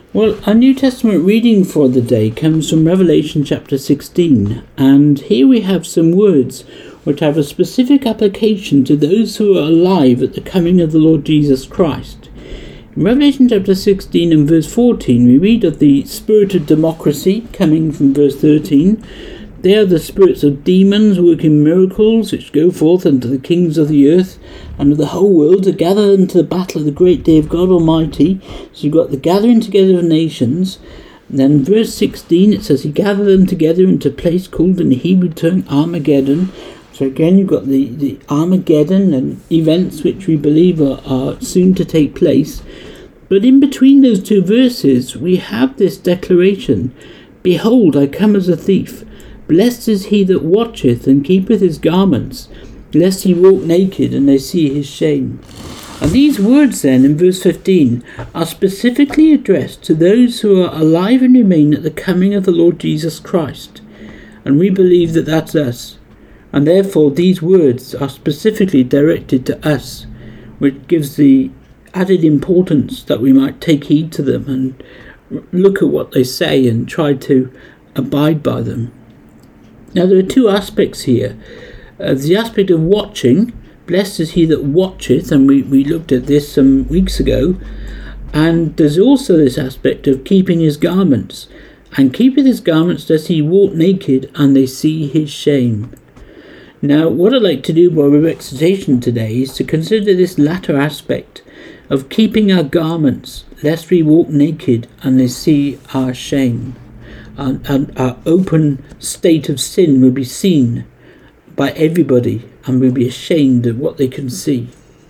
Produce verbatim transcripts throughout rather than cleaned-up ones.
Well, our New Testament reading for the day comes from Revelation chapter sixteen, and here we have some words which have a specific application to those who are alive at the coming of the Lord Jesus Christ. In Revelation chapter sixteen and verse fourteen, we read of the spirit of democracy coming from verse thirteen. They are the spirits of demons working miracles, which go forth unto the kings of the earth and of the whole world to gather unto the battle of the great day of God Almighty. So you've got the gathering together of nations. And then in verse sixteen it says he gathered them together into a place called in the Hebrew tongue Armageddon. So again you've got the, the Armageddon and events which we believe are, are soon to take place. But in between those two verses we have this declaration, Behold, I come as a thief. Blessed is he that watcheth and keepeth his garments, lest he walk naked and they see his shame. And these words then in verse fifteen are specifically addressed to those who are alive and remain at the coming of the Lord Jesus Christ. And we believe that that's us. And therefore these words are specifically directed to us, which gives the added importance that we might take heed to them and look at what they say and try to abide by them. Now there are two aspects here. Uh, the aspect of watching, blessed is he that watcheth, and we, we looked at this some weeks ago, and there's also this aspect of keeping his garments, and keepeth his garments lest he walk naked and they see his shame. Now what I'd like to do by way of exhortation today is to consider this latter aspect of keeping our garments lest we walk naked and they see our shame. And, and our open state of sin will be seen by everybody and will be ashamed of what they can see.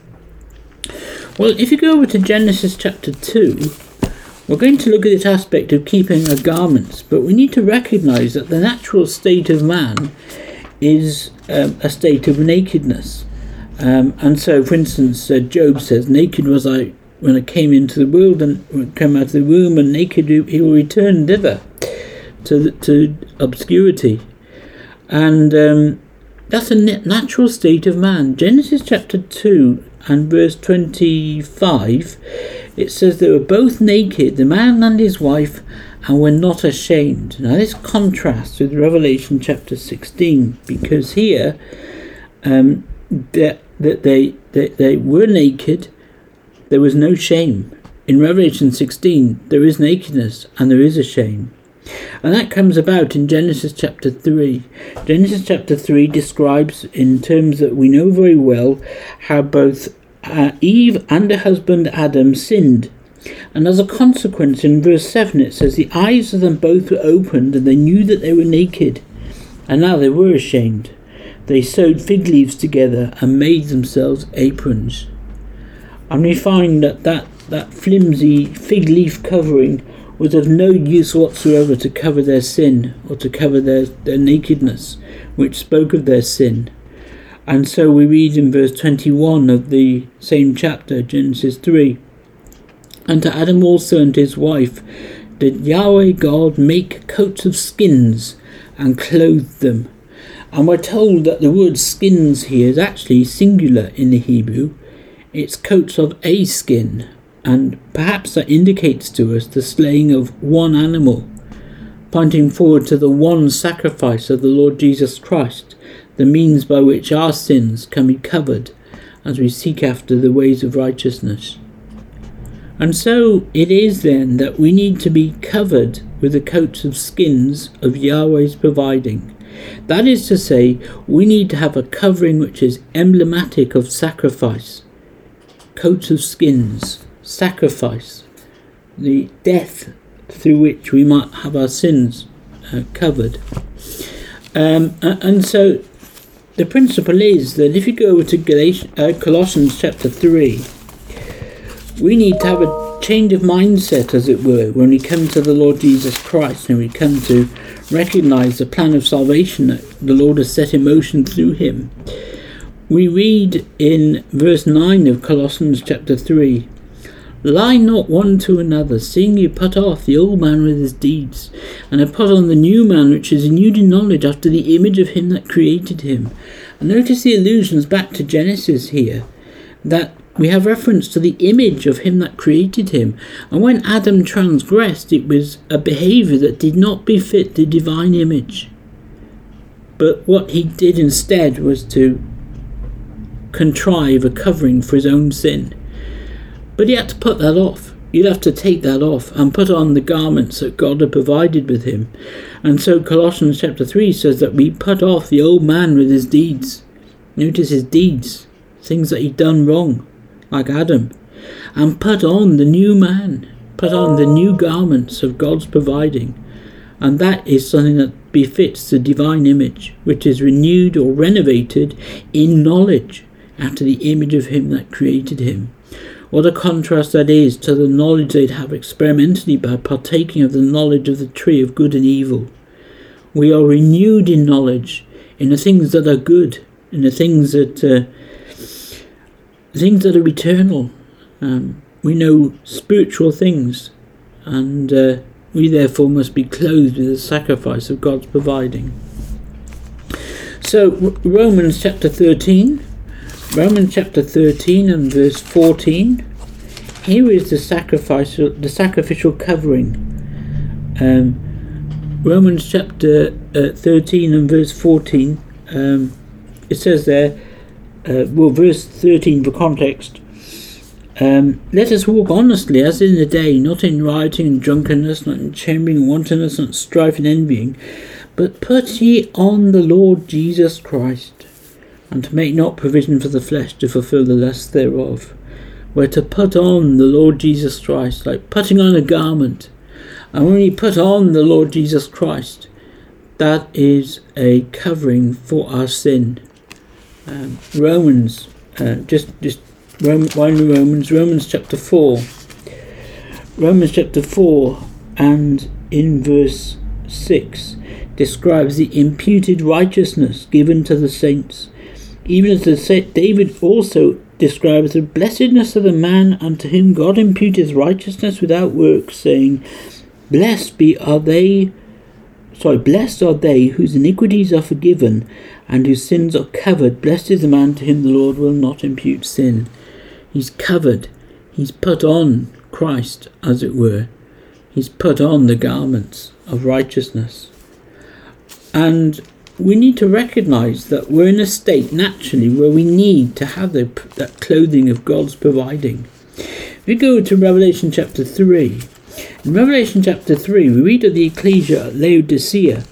Well, if you go over to Genesis chapter two, we're going to look at this aspect of keeping our garments, but we need to recognize that the natural state of man is um, a state of nakedness. Um, and so, for instance, uh, Job says, naked was I when I came into the world and came out of the womb, and naked he will return thither. To, to obscurity. And um, that's a natural state of man. Genesis chapter two and verse twenty-five, it says they were both naked, the man and his wife, and were not ashamed. Now this contrasts with Revelation chapter sixteen, because here um, that they, they, they, they were naked, there was no shame. In Revelation sixteen there is nakedness and there is a shame. And that comes about in Genesis chapter three. Genesis chapter three describes, in terms that we know very well, how both uh, Eve and her husband Adam sinned. And as a consequence, in verse seven it says, the eyes of them both were opened, and they knew that they were naked. And now they were ashamed. They sewed fig leaves together and made themselves aprons. And we find that that, that flimsy fig leaf covering was of no use whatsoever to cover their sin or to cover their, their nakedness, which spoke of their sin. And so we read in verse twenty-one of the same chapter, Genesis three, and to Adam also and his wife did Yahweh God make coats of skins and clothe them. And we're told that the word skins here is actually singular in the Hebrew. It's coats of a skin. And perhaps that indicates to us the slaying of one animal, pointing forward to the one sacrifice of the Lord Jesus Christ, the means by which our sins can be covered as we seek after the ways of righteousness. And so it is then that we need to be covered with the coats of skins of Yahweh's providing. That is to say, we need to have a covering which is emblematic of sacrifice. Coats of skins. Sacrifice, the death through which we might have our sins uh, covered. Um, and so the principle is that if you go over to Galatians, uh, Colossians chapter three, we need to have a change of mindset, as it were, when we come to the Lord Jesus Christ and we come to recognize the plan of salvation that the Lord has set in motion through him. We read in verse nine of Colossians chapter three, lie not one to another, seeing you put off the old man with his deeds, and have put on the new man, which is renewed in knowledge after the image of him that created him. And notice the allusions back to Genesis here, that we have reference to the image of him that created him. And when Adam transgressed, it was a behaviour that did not befit the divine image. But what he did instead was to contrive a covering for his own sin. But he had to put that off. You'd have to take that off and put on the garments that God had provided with him. And so Colossians chapter three says that we put off the old man with his deeds. Notice his deeds, things that he'd done wrong, like Adam, and put on the new man, put on the new garments of God's providing. And that is something that befits the divine image, which is renewed or renovated in knowledge after the image of him that created him. What a contrast that is to the knowledge they'd have experimentally by partaking of the knowledge of the tree of good and evil. We are renewed in knowledge, in the things that are good, in the things that uh, things that are eternal. Um, we know spiritual things, and uh, we therefore must be clothed with the sacrifice of God's providing. So Romans chapter thirteen. Romans chapter thirteen and verse fourteen. Here is the sacrificial, the sacrificial covering. Um, Romans chapter uh, thirteen and verse fourteen. Um, it says there, uh, well, verse thirteen for context. Um, Let us walk honestly as in the day, not in rioting and drunkenness, not in chambering and wantonness, not strife and envying, but put ye on the Lord Jesus Christ. And to make not provision for the flesh to fulfill the lusts thereof. We're to put on the Lord Jesus Christ, like putting on a garment. And when we put on the Lord Jesus Christ, that is a covering for our sin. Um, Romans, uh, just just Roman, Romans, Romans chapter four. Romans chapter four and in verse six describes the imputed righteousness given to the saints. Even as the David also describes the blessedness of the man unto whom God imputeth righteousness without works, saying, Blessed be are they, sorry, blessed are they whose iniquities are forgiven, and whose sins are covered. Blessed is the man to whom the Lord will not impute sin. He's covered. He's put on Christ, as it were. He's put on the garments of righteousness. And we need to recognise that we're in a state naturally where we need to have the, that clothing of God's providing. If we go to Revelation chapter three, in Revelation chapter three we read of the ecclesia at Laodicea,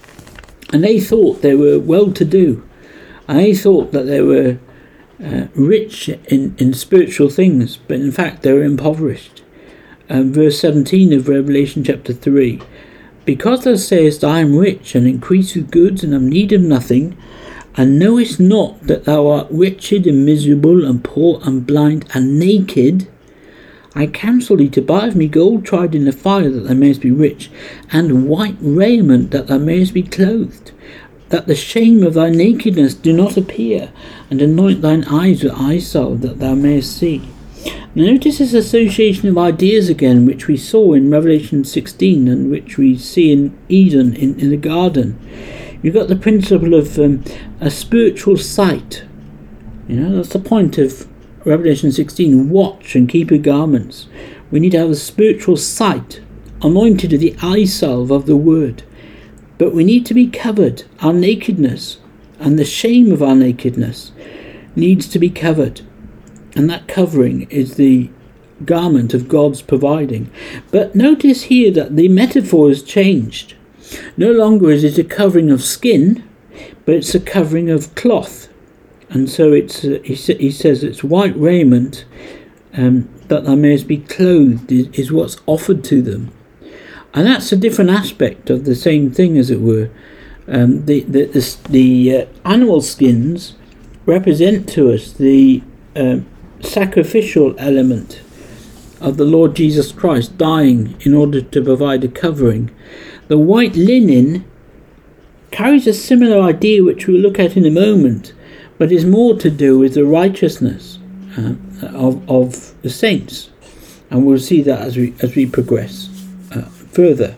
and they thought they were well-to-do, and they thought that they were uh, rich in, in spiritual things, but in fact they were impoverished. Um, verse seventeen of Revelation chapter three, Because thou sayest, I am rich, and increase with goods, and have need of nothing, and knowest not that thou art wretched, and miserable, and poor, and blind, and naked, I counsel thee to buy of me gold tried in the fire, that thou mayest be rich, and white raiment, that thou mayest be clothed, that the shame of thy nakedness do not appear, and anoint thine eyes with eye salve, that thou mayest see. Now notice this association of ideas again, which we saw in Revelation sixteen and which we see in Eden, in, in the garden. You've got the principle of um, a spiritual sight. You know, that's the point of Revelation sixteen. Watch and keep your garments. We need to have a spiritual sight, anointed with the eye salve of the word. But we need to be covered. Our nakedness and the shame of our nakedness needs to be covered. And that covering is the garment of God's providing. But notice here that the metaphor has changed. No longer is it a covering of skin, but it's a covering of cloth. And so it's uh, he, sa- he says it's white raiment, um, that thou mayest be clothed, is, is what's offered to them. And that's a different aspect of the same thing, as it were. Um, the the, the, the uh, animal skins represent to us the uh, sacrificial element of the Lord Jesus Christ dying in order to provide a covering. The white linen carries a similar idea, which we'll look at in a moment, but is more to do with the righteousness uh, of of the saints, and we'll see that as we as we progress uh, further.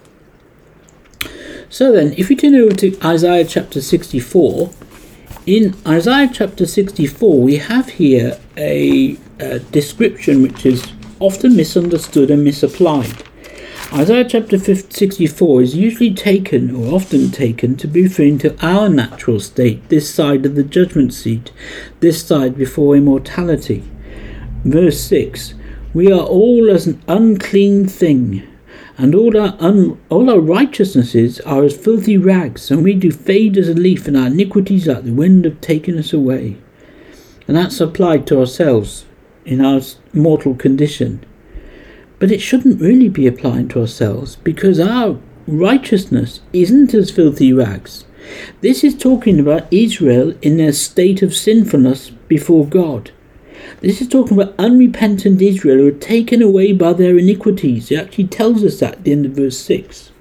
So then, if we turn over to Isaiah chapter sixty-four, in Isaiah chapter sixty-four we have here a uh, description which is often misunderstood and misapplied. Isaiah chapter sixty-four is usually taken, or often taken, to be referring to our natural state, this side of the judgment seat, this side before immortality. Verse six, we are all as an unclean thing, and all our un- all our righteousnesses are as filthy rags, and we do fade as a leaf, and our iniquities like the wind have taken us away. And that's applied to ourselves in our mortal condition. But it shouldn't really be applied to ourselves, because our righteousness isn't as filthy rags. This is talking about Israel in their state of sinfulness before God. This is talking about unrepentant Israel who are taken away by their iniquities. It actually tells us that at the end of verse six.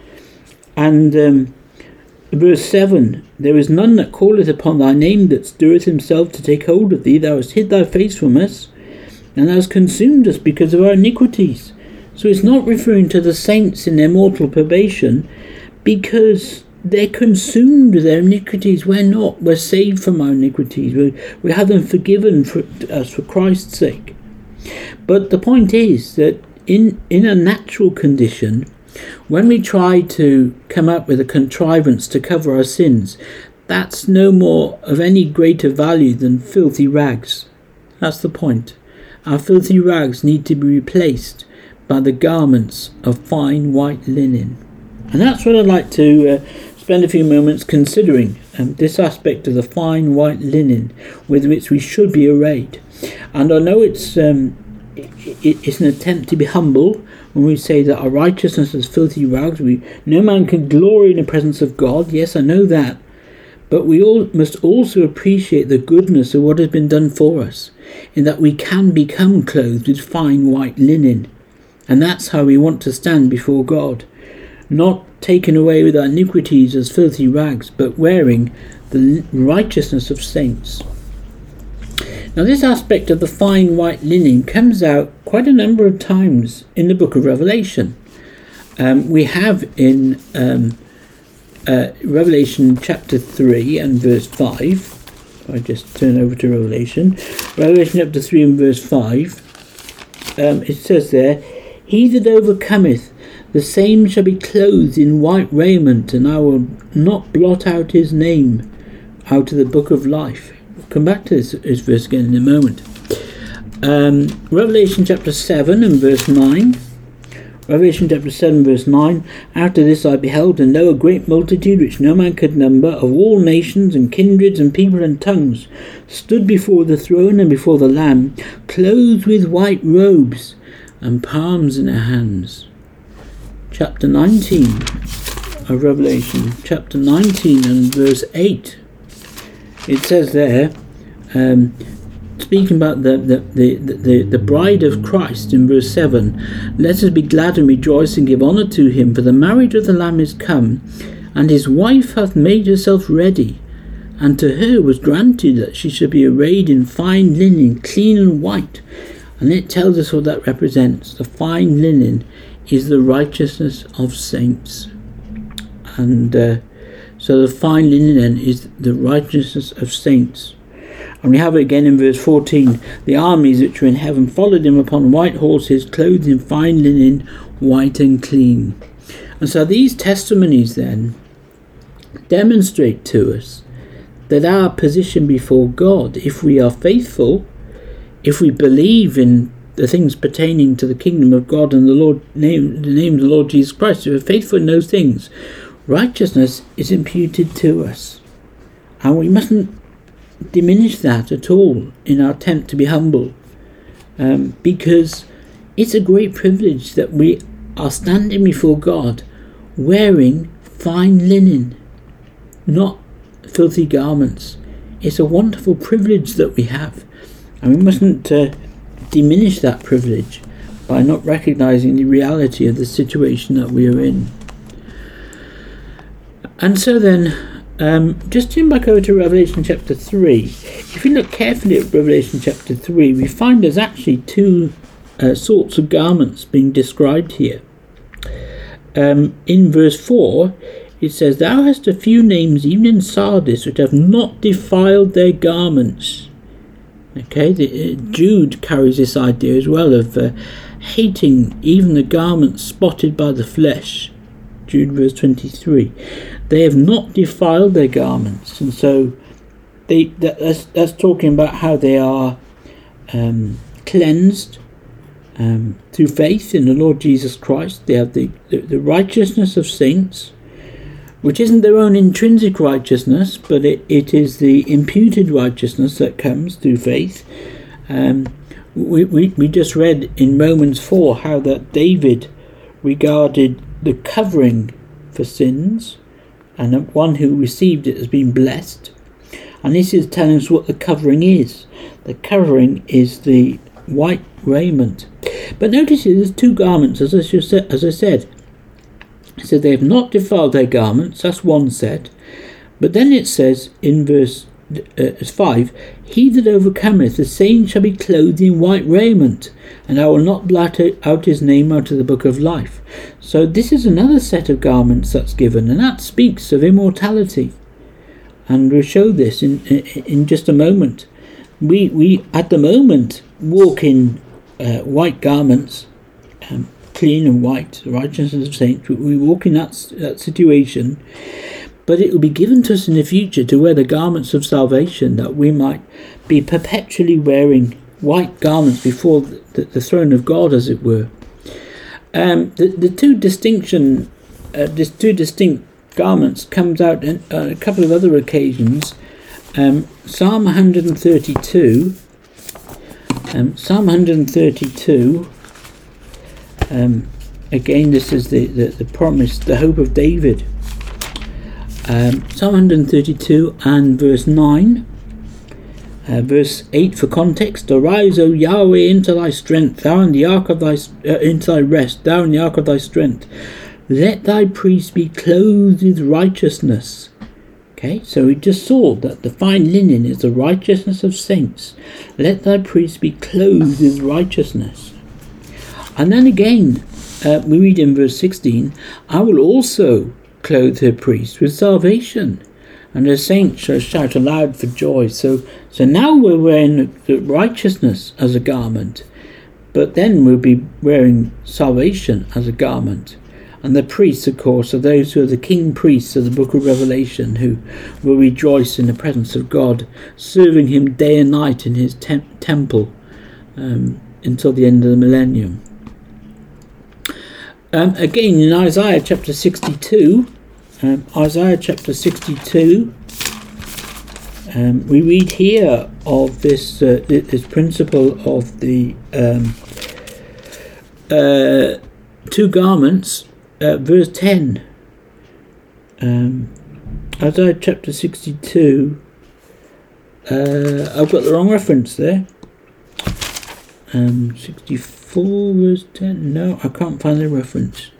And um, verse seven, there is none that calleth upon thy name that stirreth himself to take hold of thee. Thou hast hid thy face from us, and thou hast consumed us because of our iniquities. So it's not referring to the saints in their mortal probation, because they're consumed with their iniquities. We're not. We're saved from our iniquities. We we have them forgiven for us for Christ's sake. But the point is that in in a natural condition, when we try to come up with a contrivance to cover our sins, that's no more of any greater value than filthy rags. That's the point. Our filthy rags need to be replaced by the garments of fine white linen. And that's what I'd like to uh, spend a few moments considering, um, this aspect of the fine white linen with which we should be arrayed. And I know it's um, it, it's an attempt to be humble when we say that our righteousness is filthy rags. We no man can glory in the presence of God. Yes, I know that. But we all must also appreciate the goodness of what has been done for us, in that we can become clothed with fine white linen. And that's how we want to stand before God, not taken away with our iniquities as filthy rags, but wearing the righteousness of saints. Now, this aspect of the fine white linen comes out quite a number of times in the book of Revelation. Um, we have in um, Uh, Revelation chapter three and verse five. I just turn over to Revelation. Revelation chapter three and verse five. Um, it says there, he that overcometh, the same shall be clothed in white raiment, and I will not blot out his name out of the book of life. We'll come back to this, this verse again in a moment. Um, Revelation chapter seven and verse nine. Revelation chapter seven verse nine, after this I beheld, and lo, a great multitude which no man could number, of all nations and kindreds and people and tongues, stood before the throne and before the Lamb, clothed with white robes, and palms in their hands. Chapter nineteen of Revelation, chapter nineteen and verse eight, it says there, um, speaking about the, the, the, the, the bride of Christ in verse seven, let us be glad and rejoice and give honour to him, for the marriage of the Lamb is come, and his wife hath made herself ready. And to her was granted that she should be arrayed in fine linen, clean and white. And it tells us what that represents. The fine linen is the righteousness of saints. And uh, so the fine linen is the righteousness of saints. And we have it again in verse fourteen. The armies which were in heaven followed him upon white horses, clothed in fine linen, white and clean. And so these testimonies then demonstrate to us that our position before God, if we are faithful, if we believe in the things pertaining to the kingdom of God and the Lord name, the name of the Lord Jesus Christ, if we're faithful in those things, righteousness is imputed to us. And we mustn't diminish that at all in our attempt to be humble, um, because it's a great privilege that we are standing before God wearing fine linen, not filthy garments. It's a wonderful privilege that we have, and we mustn't uh, diminish that privilege by not recognizing the reality of the situation that we are in. And so then, Um, just turn back over to Revelation chapter three. If we look carefully at Revelation chapter three, we find there's actually two uh, sorts of garments being described here. Um, in verse four, it says, thou hast a few names even in Sardis which have not defiled their garments, Okay, the, uh, Jude carries this idea as well of uh, hating even the garments spotted by the flesh. Jude verse twenty-three. They have not defiled their garments, and so they that, that's, that's talking about how they are um, cleansed um, through faith in the Lord Jesus Christ. They have the, the, the righteousness of saints, which isn't their own intrinsic righteousness, but it, it is the imputed righteousness that comes through faith. Um, we, we, we just read in Romans four how that David regarded the covering for sins, and that one who received it has been blessed. And this is telling us what the covering is. The covering is the white raiment. But notice here, there's two garments, as I, as I said. So they have not defiled their garments, that's one set. But then it says in verse uh, five, he that overcometh, the same shall be clothed in white raiment, and I will not blot out his name out of the book of life. So this is another set of garments that's given, and that speaks of immortality. And we'll show this in in, in just a moment. We, we at the moment, walk in uh, white garments, um, clean and white, the righteousness of saints. We walk in that, that situation, but it will be given to us in the future to wear the garments of salvation, that we might be perpetually wearing white garments before the, the throne of God, as it were. Um, the, the two distinction, uh, this two distinct garments comes out on uh, a couple of other occasions. Um, Psalm one thirty-two, um, Psalm one thirty-two. Um, again, this is the, the, the promise, the hope of David. Um, Psalm one thirty-two and verse nine. Uh, verse eight for context. Arise, O Yahweh, into thy strength, thou in the ark of thy uh, into thy rest, thou in the ark of thy strength. Let thy priests be clothed with righteousness. Okay, so we just saw that the fine linen is the righteousness of saints. Let thy priests be clothed with righteousness. And then again, uh, we read in verse sixteen, I will also clothe her priests with salvation, and her saints shall shout aloud for joy. So, so now we're wearing the righteousness as a garment, but then we'll be wearing salvation as a garment. And the priests, of course, are those who are the king priests of the book of Revelation, who will rejoice in the presence of God, serving him day and night in his te- temple um, until the end of the millennium. Um, again, in Isaiah chapter sixty-two, um, Isaiah chapter sixty-two, um, we read here of this uh, this principle of the um, uh, two garments. Uh, verse ten, um, Isaiah chapter sixty-two, uh, I've got the wrong reference there, um, sixty-four verse ten, no, I can't find the reference.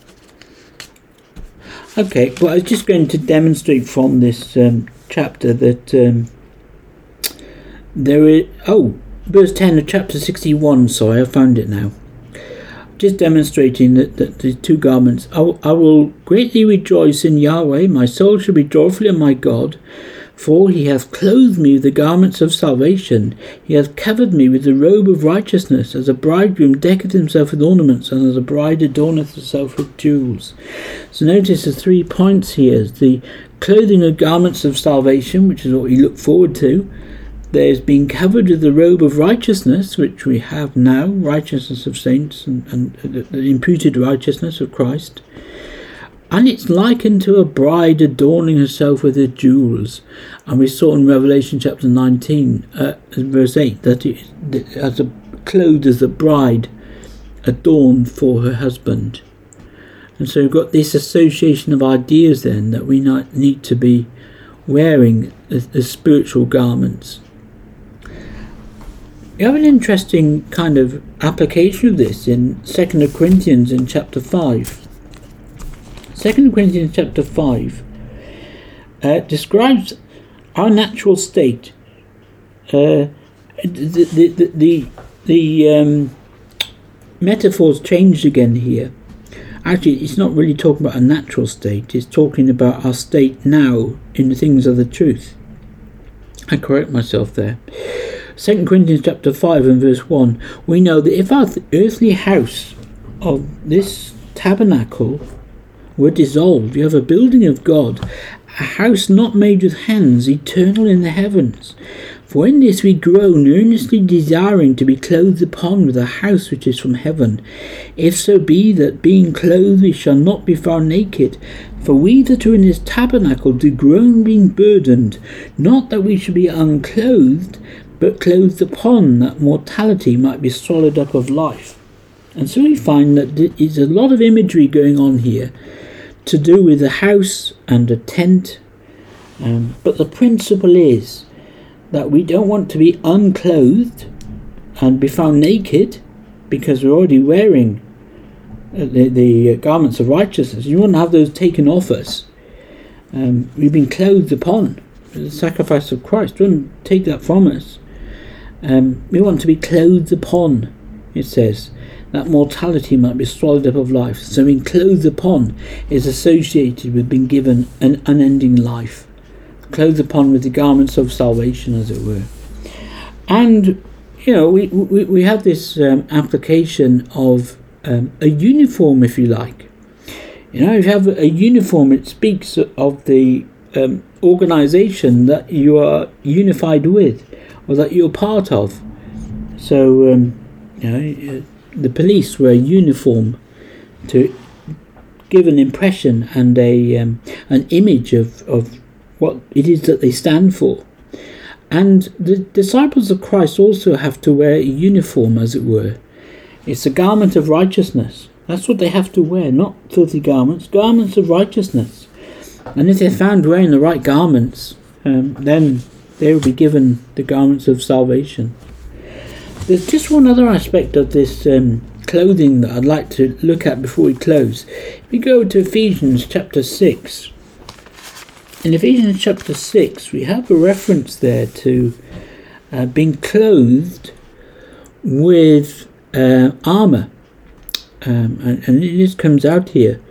Okay, well, I was just going to demonstrate from this um, chapter that um, there is, oh, verse ten of chapter sixty-one, sorry, I found it now. Just demonstrating that, that the two garments. I, I will greatly rejoice in Yahweh, my soul shall be joyful in my God, for he hath clothed me with the garments of salvation, he hath covered me with the robe of righteousness, as a bridegroom decketh himself with ornaments, and as a bride adorneth herself with jewels. So notice the three points here: the clothing of garments of salvation, which is what we look forward to. There's been covered with the robe of righteousness, which we have now, righteousness of saints, and, and the, the imputed righteousness of Christ. And it's likened to a bride adorning herself with her jewels. And we saw in Revelation chapter nineteen, uh, verse eight, that it as a clothed as a bride adorned for her husband. And so we've got this association of ideas then, that we need to be wearing the, the spiritual garments. You have an interesting kind of application of this in Second Corinthians in chapter five. Second Corinthians chapter five uh, describes our natural state. Uh, the the the the, the um, metaphor's changed again here. Actually, it's not really talking about a natural state. It's talking about our state now in the things of the truth. I correct myself there. Second Corinthians chapter five and verse one, we know that if our earthly house of this tabernacle were dissolved, you have a building of God, a house not made with hands, eternal in the heavens. For in this we groan, earnestly desiring to be clothed upon with a house which is from heaven, if so be that being clothed we shall not be found naked. For we that are in this tabernacle do groan, being burdened, not that we should be unclothed, but clothed upon, that mortality might be swallowed up of life. And so we find that there's a lot of imagery going on here to do with a house and a tent, um, but the principle is that we don't want to be unclothed and be found naked because we're already wearing the, the garments of righteousness. You want to have those taken off us. Um, we've been clothed upon the sacrifice of Christ. Don't take that from us. Um, we want to be clothed upon, it says, that mortality might be swallowed up of life. So being clothed upon is associated with being given an unending life. Clothed upon with the garments of salvation, as it were. And, you know, we we, we have this um, application of um, a uniform, if you like. You know, if you have a uniform, it speaks of the um, organisation that you are unified with, or that you're part of. So, um, you know, the police wear uniform to give an impression and a um, an image of, of what it is that they stand for. And the disciples of Christ also have to wear a uniform, as it were. It's a garment of righteousness. That's what they have to wear, not filthy garments, garments of righteousness. And if they're found wearing the right garments, um, then they will be given the garments of salvation. There's just one other aspect of this um, clothing that I'd like to look at before we close. If we go to Ephesians chapter six. In Ephesians chapter six, we have a reference there to uh, being clothed with uh, armour. Um, and, and this comes out here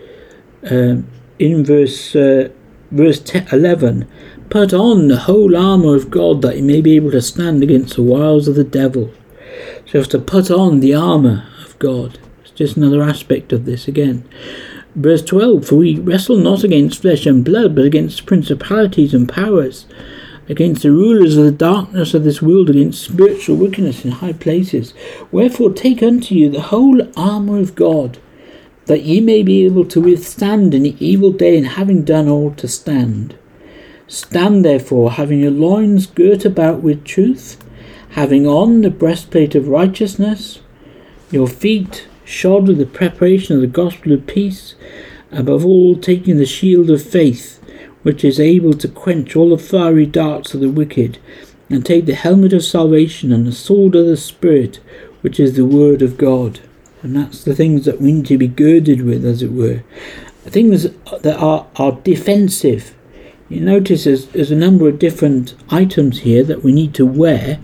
um, in verse uh, verse eleven. Put on the whole armour of God, that you may be able to stand against the wiles of the devil. So you have to put on the armour of God. It's just another aspect of this again. Verse twelve, for we wrestle not against flesh and blood, but against principalities and powers, against the rulers of the darkness of this world, against spiritual wickedness in high places. Wherefore take unto you the whole armour of God, that ye may be able to withstand in the evil day, and having done all to stand. Stand therefore, having your loins girt about with truth, having on the breastplate of righteousness, your feet shod with the preparation of the gospel of peace, above all taking the shield of faith, which is able to quench all the fiery darts of the wicked, and take the helmet of salvation and the sword of the Spirit, which is the word of God. And that's the things that we need to be girded with, as it were. Things that are, are defensive. You notice there's, there's a number of different items here that we need to wear,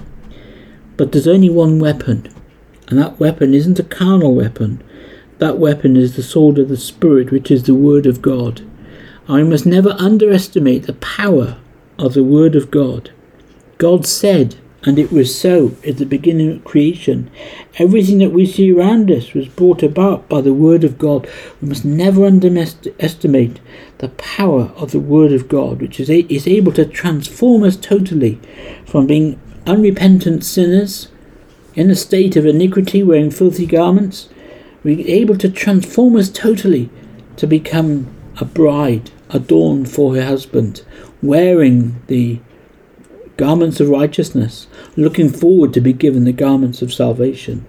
but there's only one weapon. And that weapon isn't a carnal weapon. That weapon is the sword of the Spirit, which is the word of God. And we must never underestimate the power of the word of God. God said, and it was so at the beginning of creation. Everything that we see around us was brought about by the word of God. We must never underestimate the power of the word of God, which is, a- is able to transform us totally from being unrepentant sinners in a state of iniquity, wearing filthy garments. We're able to transform us totally to become a bride adorned for her husband, wearing the garments of righteousness, looking forward to be given the garments of salvation.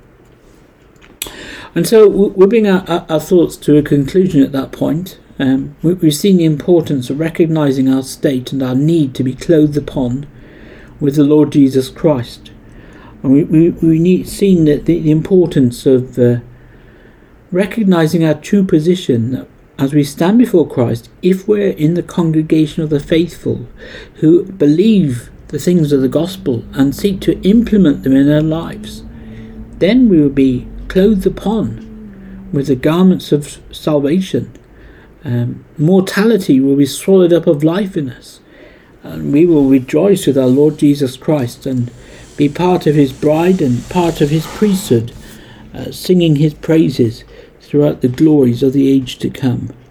And so we'll bring our, our thoughts to a conclusion at that point. Um, we, we've seen the importance of recognizing our state and our need to be clothed upon with the Lord Jesus Christ. And we, we, we need seen that the, the importance of uh, recognizing our true position as we stand before Christ, if we're in the congregation of the faithful who believe the things of the gospel and seek to implement them in our lives, then we will be clothed upon with the garments of salvation. Um, mortality will be swallowed up of life in us, and we will rejoice with our Lord Jesus Christ and be part of his bride and part of his priesthood, uh, singing his praises throughout the glories of the age to come.